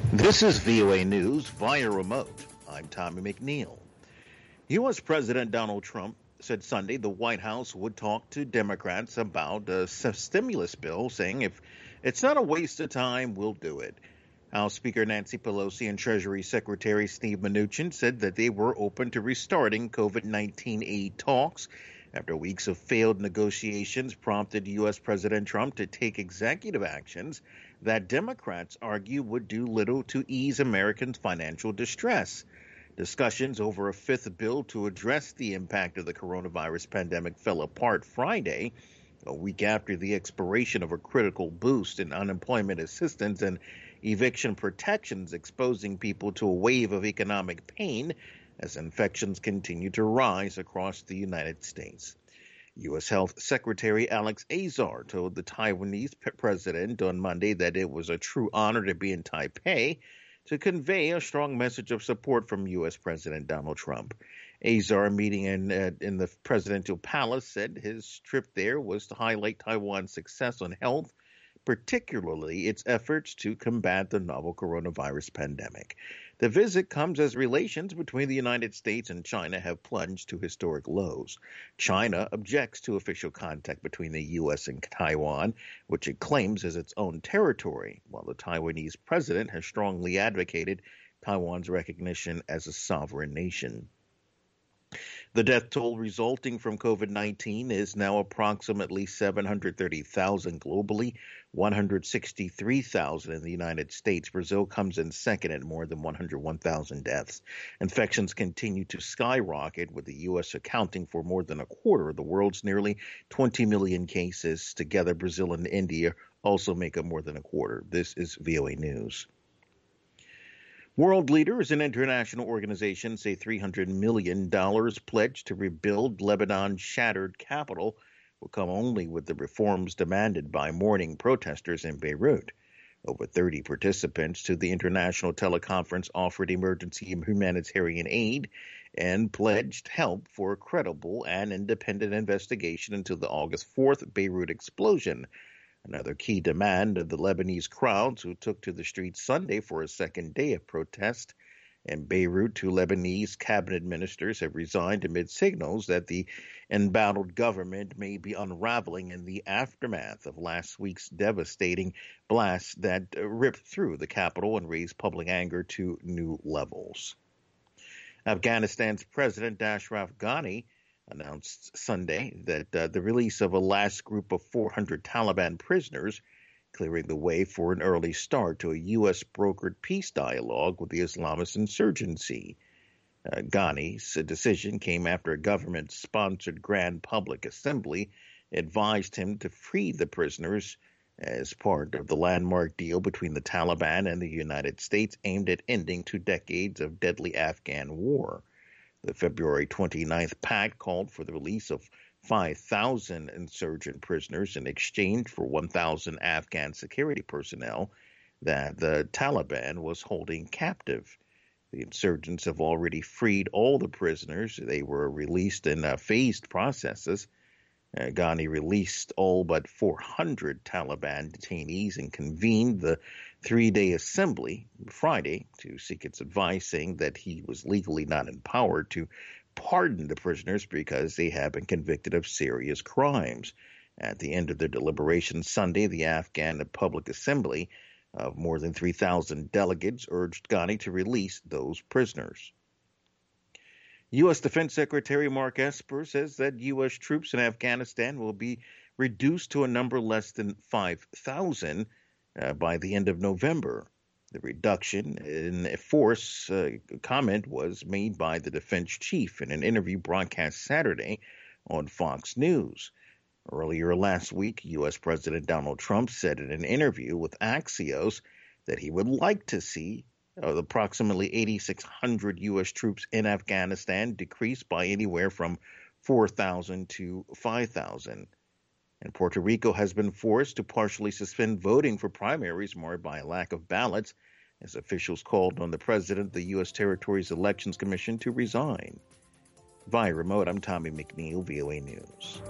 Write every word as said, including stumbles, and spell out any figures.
This is V O A News via remote. I'm Tommy McNeil. U S. President Donald Trump said Sunday the White House would talk to Democrats about a stimulus bill, saying if it's not a waste of time, we'll do it. House Speaker Nancy Pelosi and Treasury Secretary Steve Mnuchin said that they were open to restarting COVID nineteen aid talks after weeks of failed negotiations prompted U S. President Trump to take executive actions that Democrats argue would do little to ease Americans' financial distress. Discussions over a fifth bill to address the impact of the coronavirus pandemic fell apart Friday, a week after the expiration of a critical boost in unemployment assistance and eviction protections, exposing people to a wave of economic pain as infections continue to rise across the United States. U S. Health Secretary Alex Azar told the Taiwanese president on Monday that it was a true honor to be in Taipei to convey a strong message of support from U S. President Donald Trump. Azar, meeting in, uh, in the presidential palace, said his trip there was to highlight Taiwan's success on health, particularly its efforts to combat the novel coronavirus pandemic. The visit comes as relations between the United States and China have plunged to historic lows. China objects to official contact between the U S and Taiwan, which it claims as its own territory, while the Taiwanese president has strongly advocated Taiwan's recognition as a sovereign nation. The death toll resulting from COVID nineteen is now approximately seven hundred thirty thousand globally, one hundred sixty-three thousand in the United States. Brazil comes in second at more than one hundred one thousand deaths. Infections continue to skyrocket, with the U S accounting for more than a quarter of the world's nearly twenty million cases. Together, Brazil and India also make up more than a quarter. This is V O A News. World leaders and international organizations say three hundred million dollars pledged to rebuild Lebanon's shattered capital will come only with the reforms demanded by mourning protesters in Beirut. Over thirty participants to the international teleconference offered emergency humanitarian aid and pledged help for a credible and independent investigation into the August fourth Beirut explosion. Another key demand of the Lebanese crowds who took to the streets Sunday for a second day of protest. In Beirut, two Lebanese cabinet ministers have resigned amid signals that the embattled government may be unraveling in the aftermath of last week's devastating blast that ripped through the capital and raised public anger to new levels. Afghanistan's President Ashraf Ghani announced Sunday that uh, the release of a last group of four hundred Taliban prisoners, clearing the way for an early start to a U S-brokered peace dialogue with the Islamist insurgency. Uh, Ghani's decision came after a government-sponsored Grand Public Assembly advised him to free the prisoners as part of the landmark deal between the Taliban and the United States aimed at ending two decades of deadly Afghan war. The February twenty-ninth pact called for the release of five thousand insurgent prisoners in exchange for one thousand Afghan security personnel that the Taliban was holding captive. The insurgents have already freed all the prisoners. They were released in uh, phased processes. Uh, Ghani released all but four hundred Taliban detainees and convened the three-day assembly Friday to seek its advice, saying that he was legally not empowered to pardon the prisoners because they have been convicted of serious crimes. At the end of their deliberations Sunday, the Afghan Public Assembly of more than three thousand delegates urged Ghani to release those prisoners. U S. Defense Secretary Mark Esper says that U S troops in Afghanistan will be reduced to a number less than five thousand uh, by the end of November. The reduction in force uh, comment was made by the defense chief in an interview broadcast Saturday on Fox News. Earlier last week, U S. President Donald Trump said in an interview with Axios that he would like to see Uh, approximately eighty-six hundred U S troops in Afghanistan decreased by anywhere from four thousand to five thousand. And Puerto Rico has been forced to partially suspend voting for primaries marred by a lack of ballots, as officials called on the president of the U S Territories Elections Commission to resign. Via remote, I'm Tommy McNeil, V O A News.